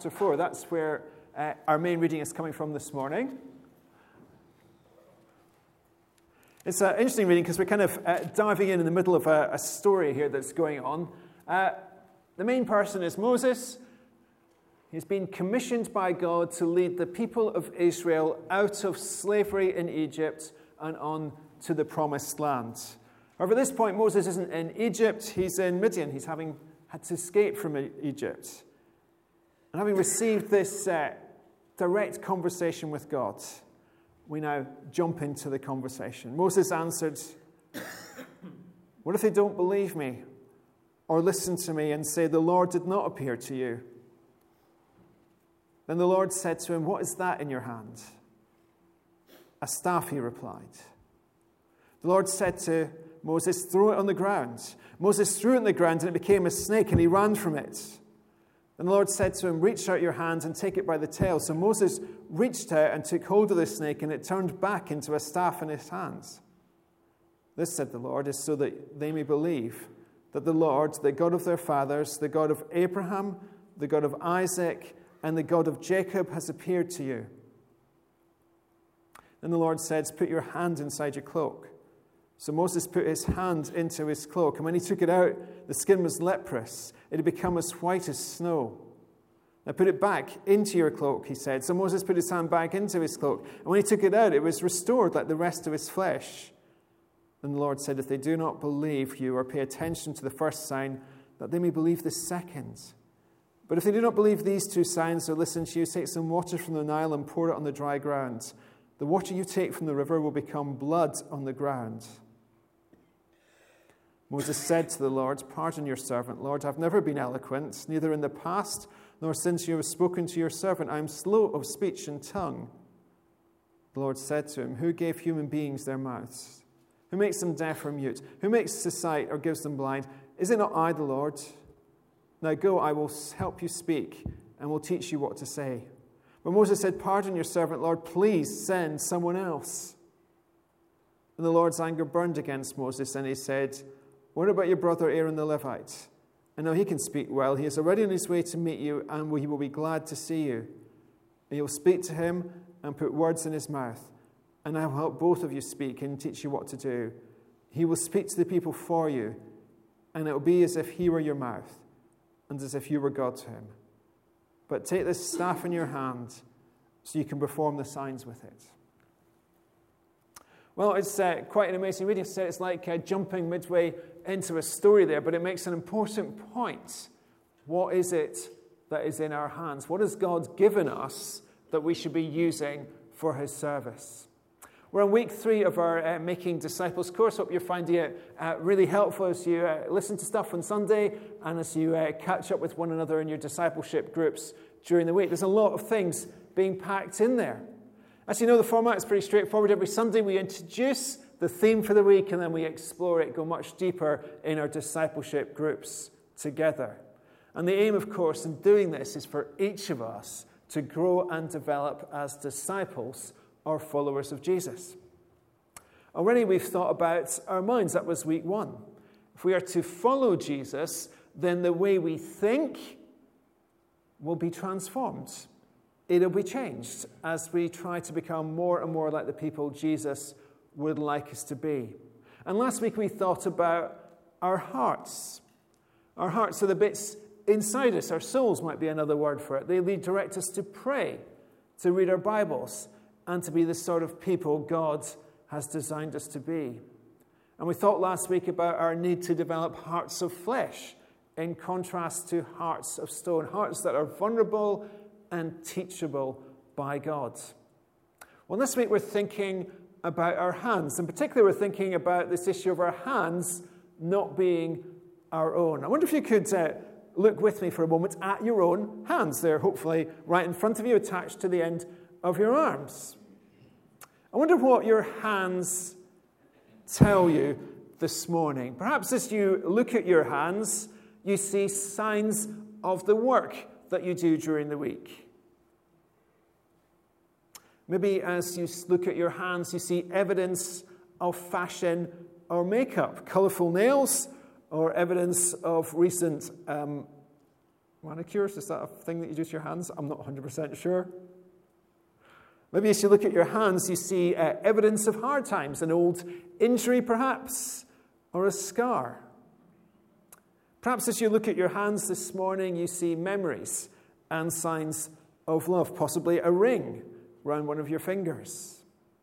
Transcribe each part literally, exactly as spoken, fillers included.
chapter four. That's where uh, our main reading is coming from this morning. It's an interesting reading because we're kind of uh, diving in in the middle of a, a story here that's going on. Uh, the main person is Moses. He's been commissioned by God to lead the people of Israel out of slavery in Egypt and on to the promised land. However, at this point, Moses isn't in Egypt. He's in Midian. He's having had to escape from Egypt. And having received this uh, direct conversation with God, we now jump into the conversation. Moses answered, "What if they don't believe me or listen to me and say, 'The Lord did not appear to you'?" Then the Lord said to him, "What is that in your hand?" "A staff," he replied. The Lord said to Moses, "Throw it on the ground." Moses threw it on the ground and it became a snake and he ran from it. Then the Lord said to him, "Reach out your hand and take it by the tail." So Moses reached out and took hold of the snake, and it turned back into a staff in his hands. "This," said the Lord, "is so that they may believe that the Lord, the God of their fathers, the God of Abraham, the God of Isaac, and the God of Jacob has appeared to you." Then the Lord said, "Put your hand inside your cloak." So Moses put his hand into his cloak, and when he took it out, the skin was leprous. It had become as white as snow. "Now put it back into your cloak," he said. So Moses put his hand back into his cloak, and when he took it out, it was restored like the rest of his flesh. Then the Lord said, "If they do not believe you or pay attention to the first sign, that they may believe the second. But if they do not believe these two signs or listen to you, take some water from the Nile and pour it on the dry ground. The water you take from the river will become blood on the ground." Moses said to the Lord, "Pardon your servant, Lord. I've never been eloquent, neither in the past nor since you have spoken to your servant. I am slow of speech and tongue." The Lord said to him, "Who gave human beings their mouths? Who makes them deaf or mute? Who makes to sight or gives them blind? Is it not I, the Lord? Now go, I will help you speak and will teach you what to say." But Moses said, "Pardon your servant, Lord. Please send someone else." And the Lord's anger burned against Moses, and he said, "What about your brother Aaron the Levite? I know he can speak well. He is already on his way to meet you, and he will be glad to see you. And you'll speak to him and put words in his mouth, and I will help both of you speak and teach you what to do. He will speak to the people for you, and it will be as if he were your mouth, and as if you were God to him. But take this staff in your hand so you can perform the signs with it." Well, it's uh, quite an amazing reading. So it's like uh, jumping midway into a story there, but it makes an important point. What is it that is in our hands? What has God given us that we should be using for his service? We're on week three of our uh, Making Disciples course. Hope you're finding it uh, really helpful as you uh, listen to stuff on Sunday and as you uh, catch up with one another in your discipleship groups during the week. There's a lot of things being packed in there. As you know, the format is pretty straightforward. Every Sunday we introduce the theme for the week and then we explore it, go much deeper in our discipleship groups together. And the aim, of course, in doing this is for each of us to grow and develop as disciples or followers of Jesus. Already we've thought about our minds. That was week one. If we are to follow Jesus, then the way we think will be transformed. It'll be changed as we try to become more and more like the people Jesus would like us to be. And last week we thought about our hearts. Our hearts are the bits inside us. Our souls might be another word for it. They lead direct us to pray, to read our Bibles, and to be the sort of people God has designed us to be. And we thought last week about our need to develop hearts of flesh in contrast to hearts of stone, hearts that are vulnerable and teachable by God. Well, this week we're thinking about our hands. In particular, we're thinking about this issue of our hands not being our own. I wonder if you could uh, look with me for a moment at your own hands. They're hopefully right in front of you, attached to the end of your arms. I wonder what your hands tell you this morning. Perhaps as you look at your hands, you see signs of the work that you do during the week. Maybe as you look at your hands, you see evidence of fashion or makeup, colourful nails, or evidence of recent um, Manicures, is that a thing that you do to your hands? I'm not one hundred percent sure. Maybe as you look at your hands, you see uh, evidence of hard times, an old injury perhaps, or a scar. Perhaps as you look at your hands this morning, you see memories and signs of love, possibly a ring around one of your fingers.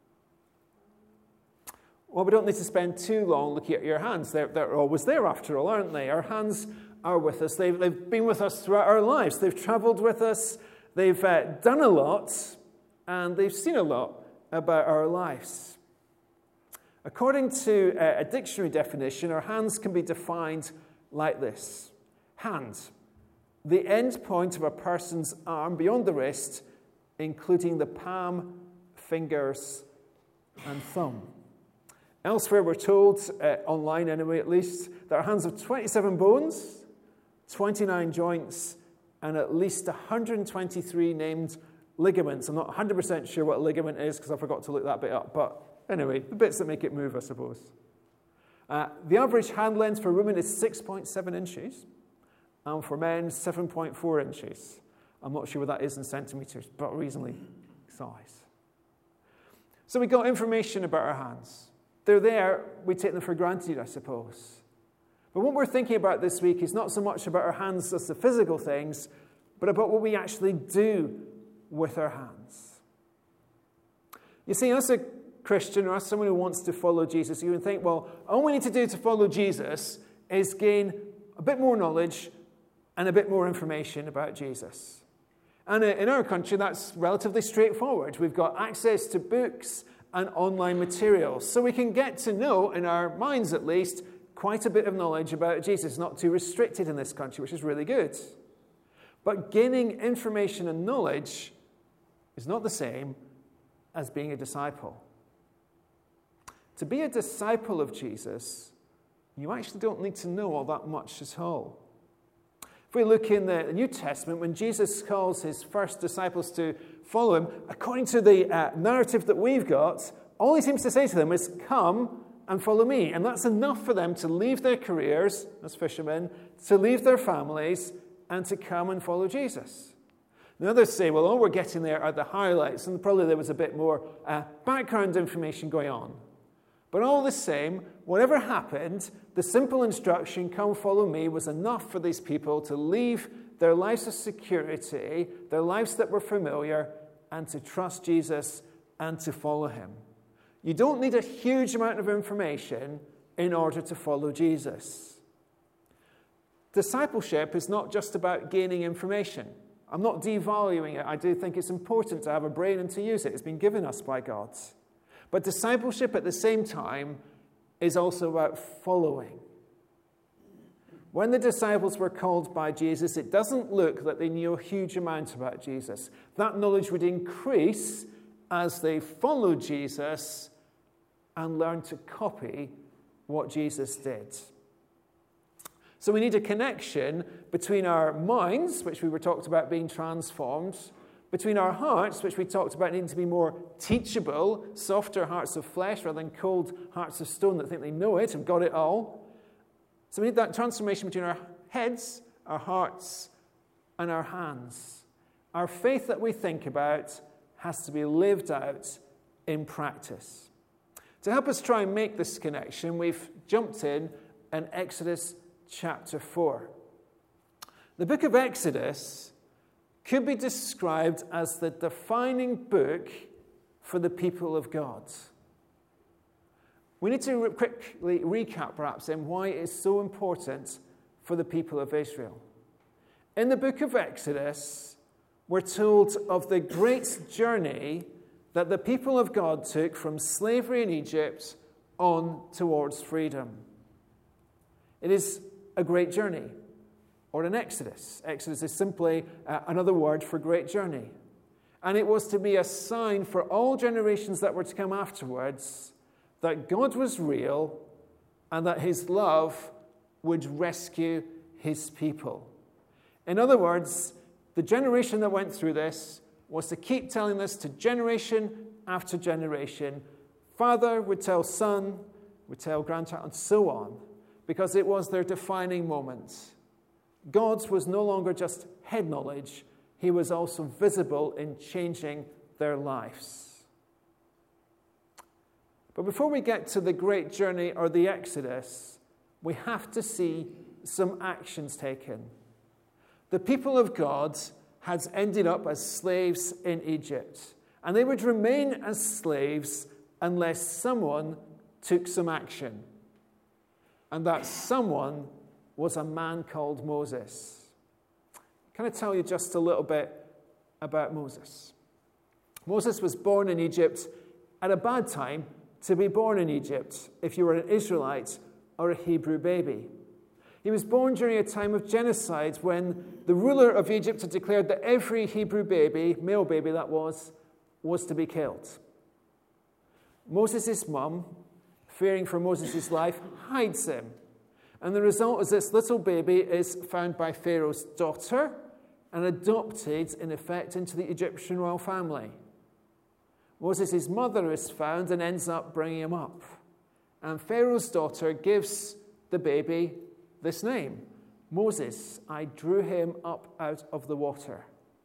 Well, we don't need to spend too long looking at your hands. They're, they're always there after all, aren't they? Our hands are with us. They've, they've been with us throughout our lives. They've traveled with us. They've uh, done a lot, and they've seen a lot about our lives. According to uh, a dictionary definition, our hands can be defined like this. Hand, the end point of a person's arm beyond the wrist, including the palm, fingers, and thumb. Elsewhere, we're told, uh, online anyway at least, that our hands have twenty-seven bones, twenty-nine joints, and at least one hundred twenty-three named ligaments. I'm not one hundred percent sure what a ligament is because I forgot to look that bit up, but anyway, the bits that make it move, I suppose. Uh, the average hand length for women is six point seven inches, and for men, seven point four inches. I'm not sure what that is in centimetres, but reasonably size. So we got information about our hands. They're there, we take them for granted, I suppose. But what we're thinking about this week is not so much about our hands as the physical things, but about what we actually do with our hands. You see, as a Christian or as someone who wants to follow Jesus, you would think, well, all we need to do to follow Jesus is gain a bit more knowledge and a bit more information about Jesus. And in our country, that's relatively straightforward. We've got access to books and online materials, so we can get to know, in our minds at least, quite a bit of knowledge about Jesus. Not too restricted in this country, which is really good. But gaining information and knowledge is not the same as being a disciple. To be a disciple of Jesus, you actually don't need to know all that much at all. If we look in the New Testament, when Jesus calls his first disciples to follow him, according to the uh, narrative that we've got, all he seems to say to them is, come and follow me. And that's enough for them to leave their careers as fishermen, to leave their families, and to come and follow Jesus. Now others say, well, all we're getting there are the highlights, and probably there was a bit more uh, background information going on. But all the same, whatever happened, the simple instruction, come follow me, was enough for these people to leave their lives of security, their lives that were familiar, and to trust Jesus and to follow him. You don't need a huge amount of information in order to follow Jesus. Discipleship is not just about gaining information. I'm not devaluing it. I do think it's important to have a brain and to use it. It's been given us by God. But discipleship at the same time is also about following. When the disciples were called by Jesus, it doesn't look that they knew a huge amount about Jesus. That knowledge would increase as they followed Jesus and learned to copy what Jesus did. So we need a connection between our minds, which we were talked about being transformed, between our hearts, which we talked about needing to be more teachable, softer hearts of flesh rather than cold hearts of stone that think they know it and got it all. So we need that transformation between our heads, our hearts, and our hands. Our faith that we think about has to be lived out in practice. To help us try and make this connection, we've jumped in in Exodus chapter four. The book of Exodus could be described as the defining book for the people of God. We need to re- quickly recap, perhaps, then why it is so important for the people of Israel. In the book of Exodus, we're told of the great journey that the people of God took from slavery in Egypt on towards freedom. It is a great journey, or an exodus. Exodus is simply uh, another word for great journey. And it was to be a sign for all generations that were to come afterwards that God was real and that his love would rescue his people. In other words, the generation that went through this was to keep telling this to generation after generation. Father would tell son, would tell grandchild, and so on, because it was their defining moment. God's was no longer just head knowledge. He was also visible in changing their lives. But before we get to the great journey or the Exodus, we have to see some actions taken. The people of God had ended up as slaves in Egypt, and they would remain as slaves unless someone took some action. And that someone was a man called Moses. Can I tell you just a little bit about Moses? Moses was born in Egypt at a bad time to be born in Egypt if you were an Israelite or a Hebrew baby. He was born during a time of genocide when the ruler of Egypt had declared that every Hebrew baby, male baby that was, was to be killed. Moses' mum, fearing for Moses' life, hides him. And the result is this little baby is found by Pharaoh's daughter and adopted, in effect, into the Egyptian royal family. Moses' mother is found and ends up bringing him up. And Pharaoh's daughter gives the baby this name, Moses. I drew him up out of the water.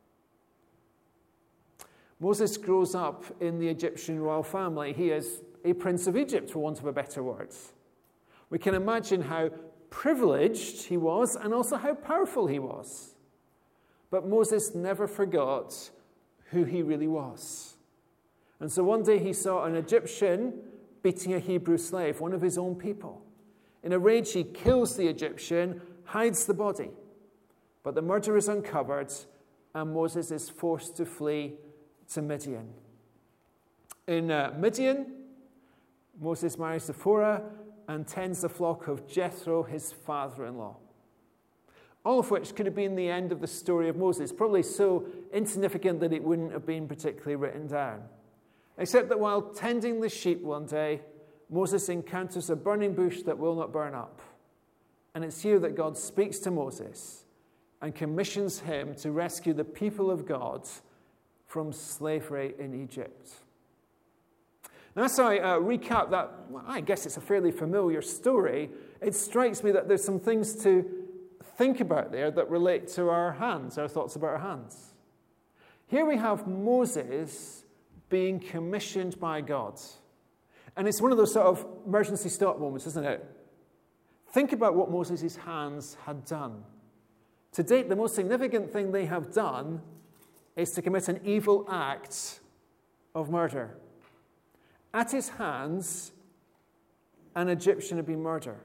Moses grows up in the Egyptian royal family. He is a prince of Egypt, for want of a better word. We can imagine how privileged he was and also how powerful he was. But Moses never forgot who he really was. And so one day he saw an Egyptian beating a Hebrew slave, one of his own people. In a rage, he kills the Egyptian, hides the body. But the murder is uncovered, and Moses is forced to flee to Midian. In uh, Midian, Moses marries Zipporah and tends the flock of Jethro, his father-in-law. All of which could have been the end of the story of Moses, probably so insignificant that it wouldn't have been particularly written down. Except that while tending the sheep one day, Moses encounters a burning bush that will not burn up. And it's here that God speaks to Moses and commissions him to rescue the people of God from slavery in Egypt. Now, as I uh, recap that, well, I guess it's a fairly familiar story, it strikes me that there's some things to think about there that relate to our hands, our thoughts about our hands. Here we have Moses being commissioned by God. And it's one of those sort of emergency stop moments, isn't it? Think about what Moses' hands had done. To date, the most significant thing they have done is to commit an evil act of murder. At his hands, an Egyptian had been murdered.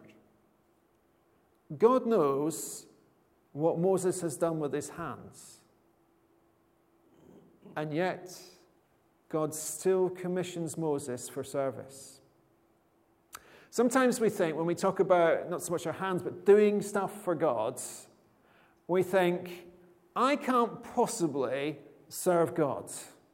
God knows what Moses has done with his hands. And yet, God still commissions Moses for service. Sometimes we think, when we talk about not so much our hands, but doing stuff for God, we think, I can't possibly serve God.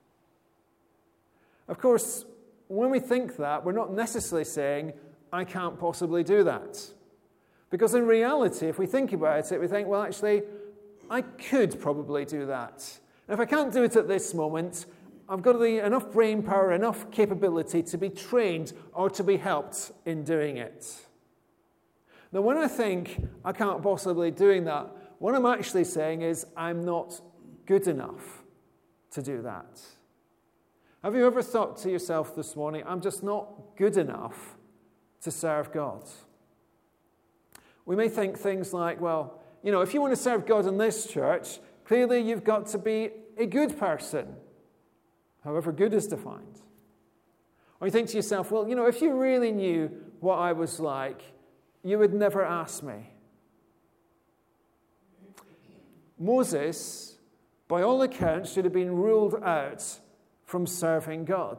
Of course, when we think that, we're not necessarily saying, I can't possibly do that. Because in reality, if we think about it, we think, well, actually, I could probably do that. And if I can't do it at this moment, I've got the, enough brain power, enough capability to be trained or to be helped in doing it. Now, when I think I can't possibly doing that, what I'm actually saying is I'm not good enough to do that. Have you ever thought to yourself this morning, I'm just not good enough to serve God? We may think things like, well, you know, if you want to serve God in this church, clearly you've got to be a good person, however good is defined. Or you think to yourself, well, you know, if you really knew what I was like, you would never ask me. Moses, by all accounts, should have been ruled out from serving God.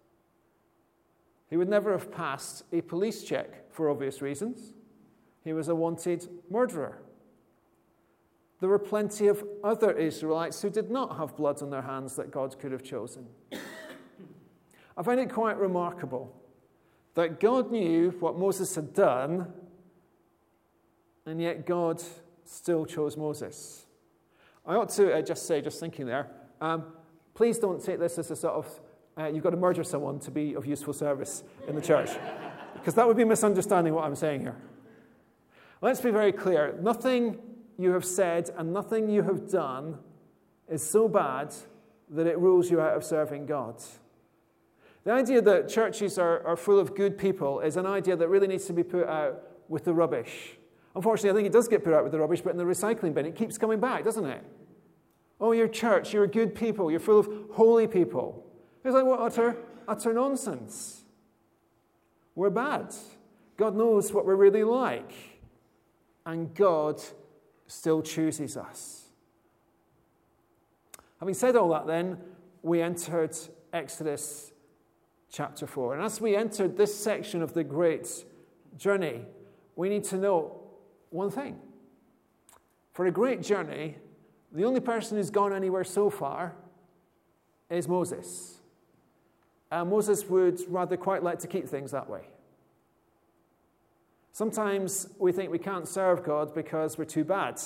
He would never have passed a police check for obvious reasons. He was a wanted murderer. There were plenty of other Israelites who did not have blood on their hands that God could have chosen. I find it quite remarkable that God knew what Moses had done, and yet God still chose Moses. I ought to uh, just say, just thinking there, um, please don't take this as a sort of, uh, you've got to murder someone to be of useful service in the church, because that would be misunderstanding what I'm saying here. Let's be very clear. Nothing you have said and nothing you have done is so bad that it rules you out of serving God. The idea that churches are, are full of good people is an idea that really needs to be put out with the rubbish. Unfortunately, I think it does get put out with the rubbish, but in the recycling bin, it keeps coming back, doesn't it? Oh, you're church, you're good people, you're full of holy people. It's like, what utter, utter nonsense. We're bad. God knows what we're really like. And God still chooses us. Having said all that then, we entered Exodus chapter four. And as we entered this section of the great journey, we need to know one thing. For a great journey, the only person who's gone anywhere so far is Moses. And Moses would rather quite like to keep things that way. Sometimes we think we can't serve God because we're too bad.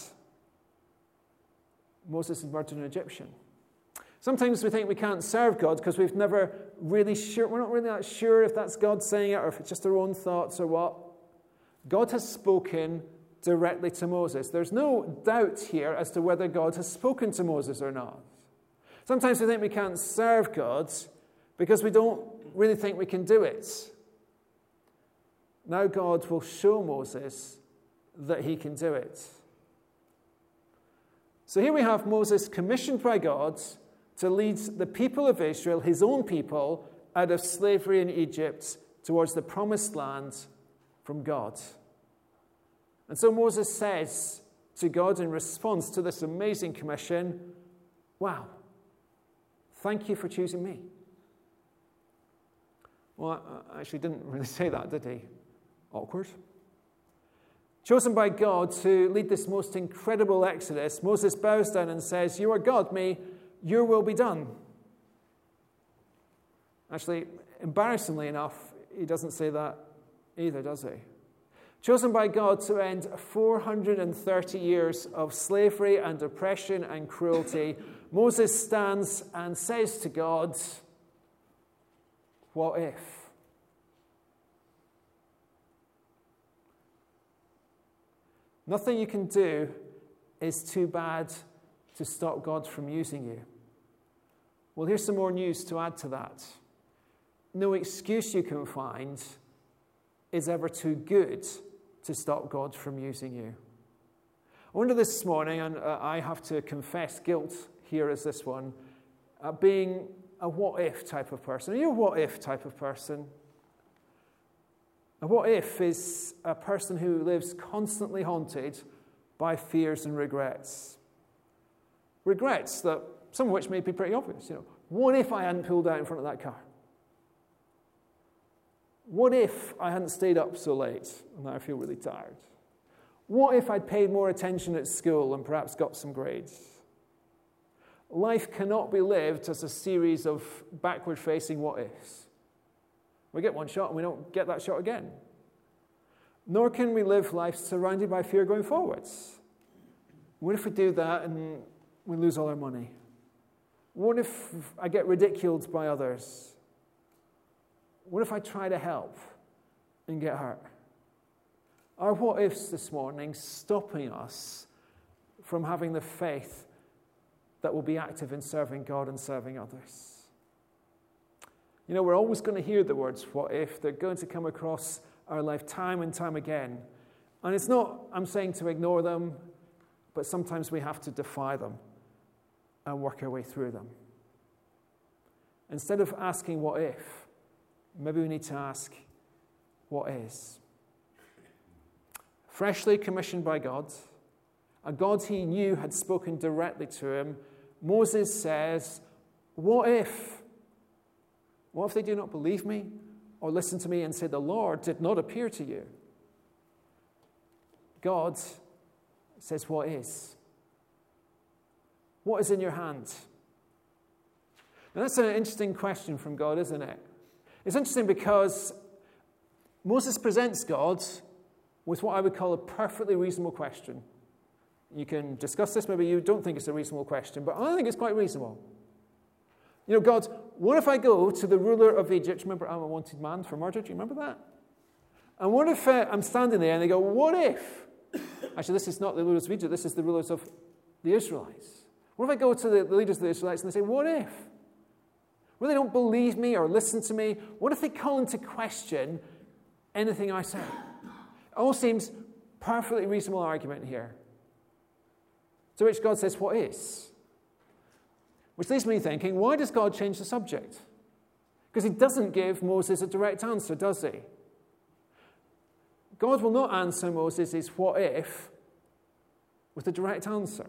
Moses had murdered an Egyptian. Sometimes we think we can't serve God because we've never really sure, we're not really that sure if that's God saying it or if it's just our own thoughts or what. God has spoken directly to Moses. There's no doubt here as to whether God has spoken to Moses or not. Sometimes we think we can't serve God because we don't really think we can do it. Now God will show Moses that he can do it. So here we have Moses commissioned by God to lead the people of Israel, his own people, out of slavery in Egypt towards the promised land from God. And so Moses says to God in response to this amazing commission, wow, thank you for choosing me. Well, I actually didn't really say that, did he? Awkward. Chosen by God to lead this most incredible exodus, Moses bows down and says, you are God, may your will be done. Actually, embarrassingly enough, he doesn't say that either, does he? Chosen by God to end four hundred thirty years of slavery and oppression and cruelty, Moses stands and says to God, what if? Nothing you can do is too bad to stop God from using you. Well, here's some more news to add to that. No excuse you can find is ever too good to stop God from using you. I wonder this morning, and uh, I have to confess guilt here as this one, uh, being a what-if type of person. Are you a what-if type of person? A what-if is a person who lives constantly haunted by fears and regrets. Regrets that, some of which may be pretty obvious. You know, what if I hadn't pulled out in front of that car? What if I hadn't stayed up so late and now I feel really tired? What if I'd paid more attention at school and perhaps got some grades? Life cannot be lived as a series of backward-facing what-ifs. We get one shot and we don't get that shot again. Nor can we live life surrounded by fear going forwards. What if we do that and we lose all our money? What if I get ridiculed by others? What if I try to help and get hurt? Are what-ifs this morning stopping us from having the faith that will be active in serving God and serving others? You know, we're always going to hear the words, what if? They're going to come across our life time and time again. And it's not, I'm saying, to ignore them, but sometimes we have to defy them and work our way through them. Instead of asking what if, maybe we need to ask what is. Freshly commissioned by God, a God he knew had spoken directly to him, Moses says, what if? What if they do not believe me or listen to me and say, the Lord did not appear to you? God says, what is? What is in your hand? Now that's an interesting question from God, isn't it? It's interesting because Moses presents God with what I would call a perfectly reasonable question. You can discuss this, maybe you don't think it's a reasonable question, but I think it's quite reasonable. You know, God, what if I go to the ruler of Egypt? Remember, I'm a wanted man for murder. Do you remember that? And what if uh, I'm standing there and they go, what if Actually, this is not the rulers of Egypt, this is the rulers of the Israelites. What if I go to the, the leaders of the Israelites and they say, what if? What if they don't believe me or listen to me? What if they call into question anything I say? It all seems perfectly reasonable argument here. To which God says, what is? Which leaves me thinking, why does God change the subject? Because he doesn't give Moses a direct answer, does he? God will not answer Moses' what if with a direct answer.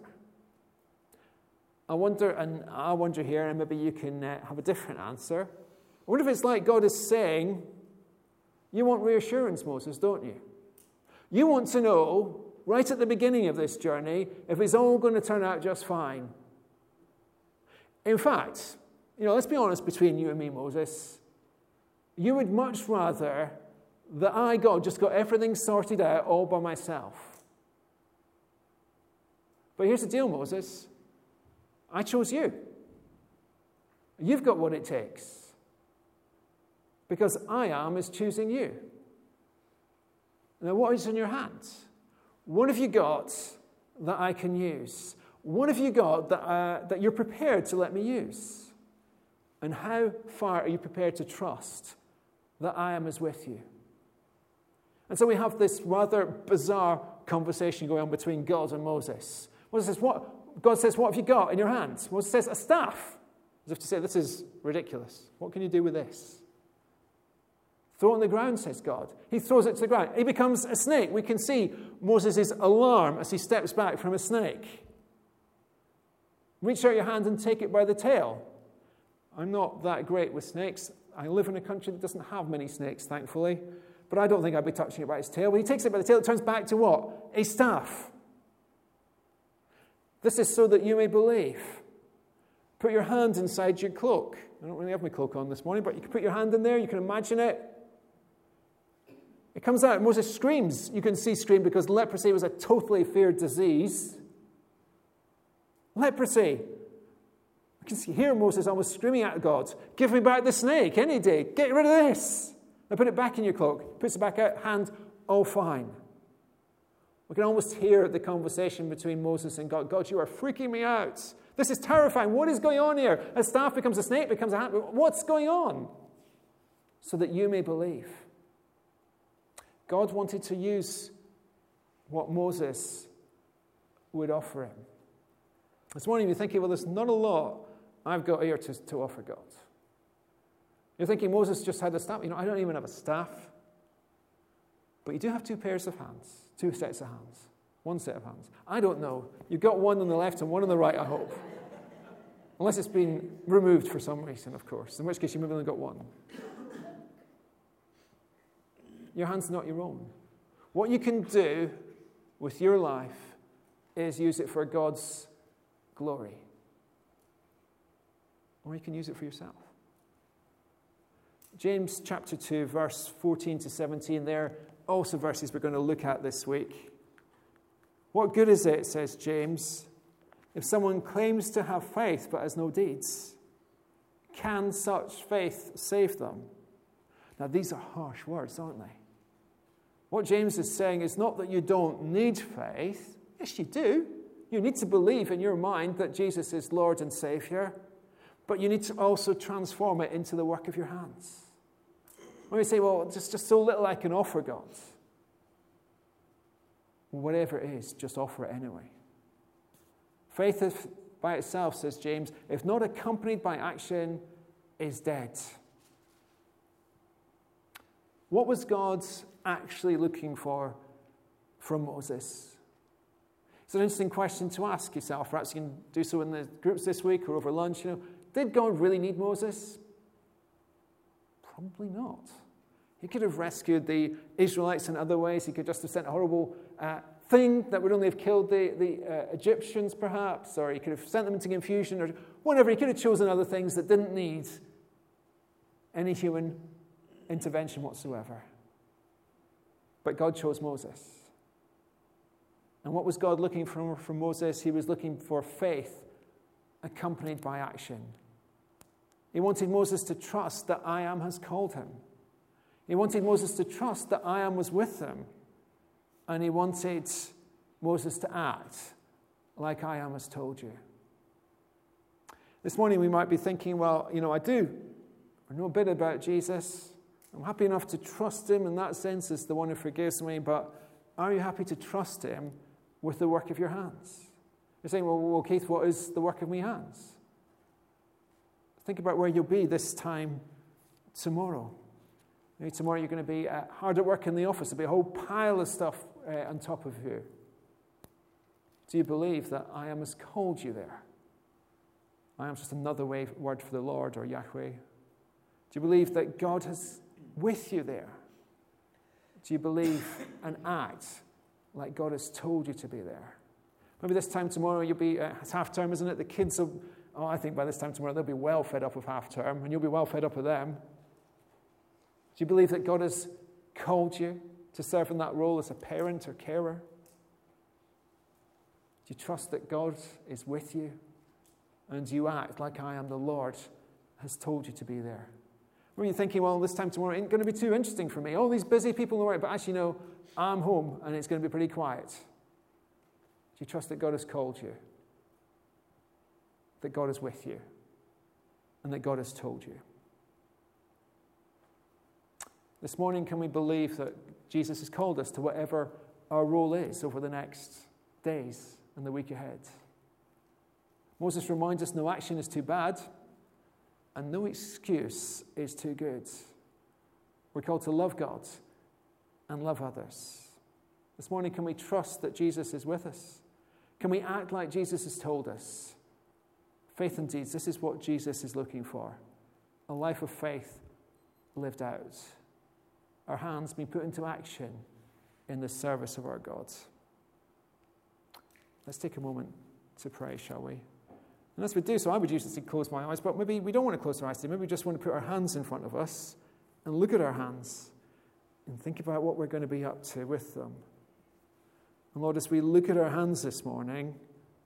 I wonder, and I wonder here, and maybe you can uh, have a different answer. I wonder if it's like God is saying, you want reassurance, Moses, don't you? You want to know, right at the beginning of this journey, if it's all going to turn out just fine. In fact, you know, let's be honest between you and me, Moses. You would much rather that I, God, just got everything sorted out all by myself. But here's the deal, Moses. I chose you. You've got what it takes. Because I am is choosing you. Now, what is in your hands? What have you got that I can use? What have you got that, uh, that you're prepared to let me use? And how far are you prepared to trust that I am is with you? And so we have this rather bizarre conversation going on between God and Moses. Moses says, what? God says, what have you got in your hands? Moses says, a staff. As if to say, this is ridiculous. What can you do with this? Throw it on the ground, says God. He throws it to the ground. He becomes a snake. We can see Moses' alarm as he steps back from a snake. Reach out your hand and take it by the tail. I'm not that great with snakes. I live in a country that doesn't have many snakes, thankfully. But I don't think I'd be touching it by its tail. When he takes it by the tail, it turns back to what? A staff. This is so that you may believe. Put your hand inside your cloak. I don't really have my cloak on this morning, but you can put your hand in there. You can imagine it. It comes out. Moses screams. You can see scream because leprosy was a totally feared disease. Leprosy. I can see, hear Moses almost screaming at God, give me back the snake any day. Get rid of this. Now put it back in your cloak. Puts it back out. Hand, all fine. We can almost hear the conversation between Moses and God. God, you are freaking me out. This is terrifying. What is going on here? A staff becomes a snake, becomes a hand. What's going on? So that you may believe. God wanted to use what Moses would offer him. This morning you're thinking, well, there's not a lot I've got here to, to offer God. You're thinking Moses just had a staff. You know, I don't even have a staff. But you do have two pairs of hands. Two sets of hands. One set of hands. I don't know. You've got one on the left and one on the right, I hope. Unless it's been removed for some reason, of course. In which case, you've only got one. Your hand's not your own. What you can do with your life is use it for God's glory. Or you can use it for yourself. James chapter two, verse fourteen to seventeen, there also verses we're going to look at this week. What good is it, says James, if someone claims to have faith but has no deeds? Can such faith save them? Now, these are harsh words, aren't they? What James is saying is not that you don't need faith. Yes, you do. You need to believe in your mind that Jesus is Lord and Savior, but you need to also transform it into the work of your hands. When we say, well, there's just so little I can offer God. Whatever it is, just offer it anyway. Faith if, by itself, says James, if not accompanied by action, is dead. What was God actually looking for from Moses? It's an interesting question to ask yourself. Perhaps you can do so in the groups this week or over lunch. You know, did God really need Moses? Probably not. He could have rescued the Israelites in other ways. He could just have sent a horrible uh, thing that would only have killed the, the uh, Egyptians, perhaps, or he could have sent them into confusion, or whatever. He could have chosen other things that didn't need any human intervention whatsoever. But God chose Moses. And what was God looking for from Moses? He was looking for faith accompanied by action. He wanted Moses to trust that I Am has called him. He wanted Moses to trust that I Am was with them. And he wanted Moses to act like I am has told you. This morning we might be thinking, well, you know, I do I know a bit about Jesus. I'm happy enough to trust him in that sense as the one who forgives me, but are you happy to trust him with the work of your hands? You're saying, well, well, Keith, what is the work of my hands? Think about where you'll be this time tomorrow. Maybe tomorrow you're going to be uh, hard at work in the office. There'll be a whole pile of stuff uh, on top of you. Do you believe that I am has called you there? I am just another way, word for the Lord or Yahweh. Do you believe that God is with you there? Do you believe and act like God has told you to be there? Maybe this time tomorrow you'll be, uh, it's half term, isn't it? The kids will, oh, I think by this time tomorrow they'll be well fed up with half term, and you'll be well fed up with them. Do you believe that God has called you to serve in that role as a parent or carer? Do you trust that God is with you? And do you act like I am the Lord has told you to be there? Or are you thinking, well, this time tomorrow ain't going to be too interesting for me. All these busy people in the world, but actually, no, I'm home and it's going to be pretty quiet. Do you trust that God has called you? That God is with you? And that God has told you? This morning, can we believe that Jesus has called us to whatever our role is over the next days and the week ahead? Moses reminds us no action is too bad and no excuse is too good. We're called to love God and love others. This morning, can we trust that Jesus is with us? Can we act like Jesus has told us? Faith and deeds, this is what Jesus is looking for. A life of faith lived out. Our hands being put into action in the service of our God. Let's take a moment to pray, shall we? And as we do so, I would usually close my eyes, but maybe we don't want to close our eyes today. Maybe we just want to put our hands in front of us and look at our hands and think about what we're going to be up to with them. And Lord, as we look at our hands this morning,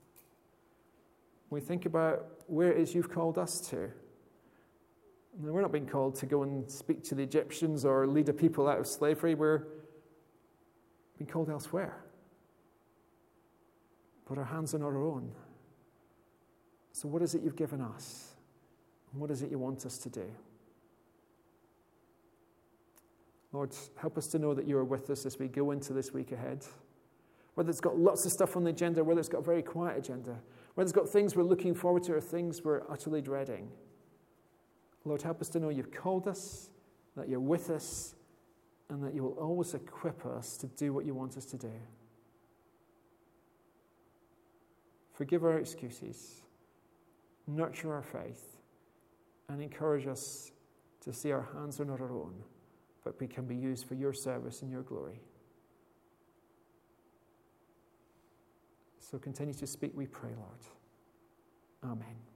we think about where it is you've called us to. Now, we're not being called to go and speak to the Egyptians or lead a people out of slavery. We're being called elsewhere. But our hands are not our own. So what is it you've given us? And what is it you want us to do? Lord, help us to know that you are with us as we go into this week ahead. Whether it's got lots of stuff on the agenda, whether it's got a very quiet agenda, whether it's got things we're looking forward to or things we're utterly dreading. Lord, help us to know you've called us, that you're with us, and that you will always equip us to do what you want us to do. Forgive our excuses, nurture our faith, and encourage us to see our hands are not our own, but we can be used for your service and your glory. So continue to speak, we pray, Lord. Amen.